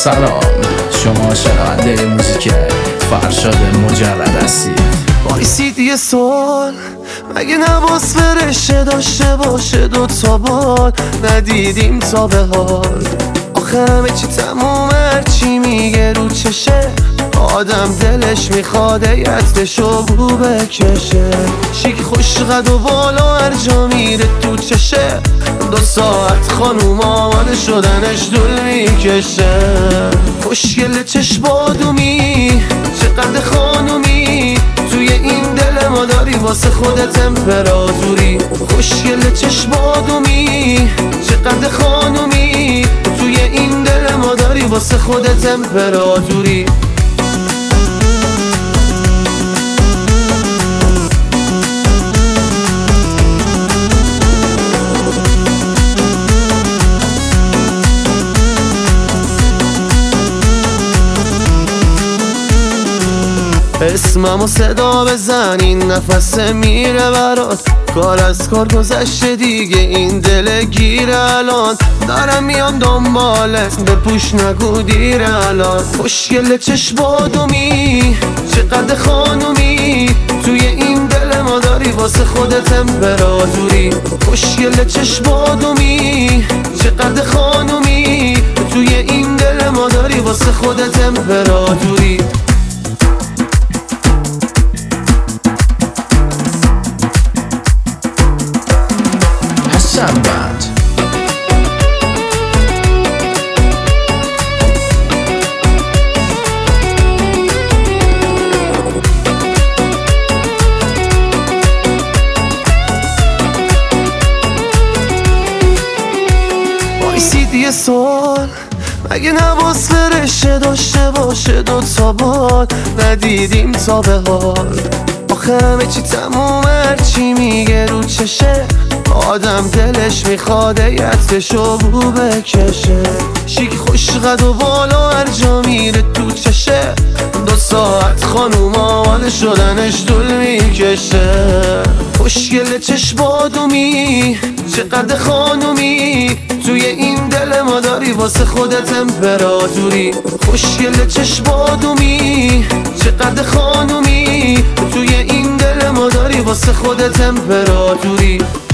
سلام، شما شنونده موزیک فرشاد مجرد هستید. وایسید یه سوال، مگه نباس فرشه داشته باشه دوتا بال؟ ندیدیم تا به حال آخه همه چی تمومه، هرچی میگه رو چشه آدم دلش میخواد یتشو بو بکشه. شیک خوش قد و بالا هر جا میره تو چشه، 2 ساعت خانوم آماده شدنش دل میکشه. خوشگل چشم بادومی، چقدر خانومی، توی این دل ما داری واسه خودت امپراتوری. خوشگل چشم بادومی، چقدر خانومی، توی این دل ما داری واسه خودت امپراتوری. اسممو صدا بزن، این نفس میره برات، کار از کار گذشته دیگه، این دل گیره الان. دارم میام دنبالت، بپوش نگو دیره الان. خوشگل چشم بادومی، چقدر خانومی، توی این دل ما داری واسه خودت امپراتوری. خوشگل چشم بادومی، چقدر خانومی، توی این دل ما داری واسه خودت امپراتوری. بند وایسید یه سوال، مگه نباس فرشه داشته باشه دوتا بال؟ ندیدیم تا به حال آخه همه چی تمومه، هرچی میگه رو چشه آدم دلش میخواد یتشو بو بکشه. شیک خوش قد و بالا هر جا میره تو چشه، 2 ساعت خانوم آماده شدنش دل میکشه. خوشگل چشم بادومی، چقدر خانومی، توی این دل ما داری واسه خودت امپراتوری. خوشگل چشم بادومی، چقدر خانومی، توی این دل ما داری واسه خودت امپراتوری.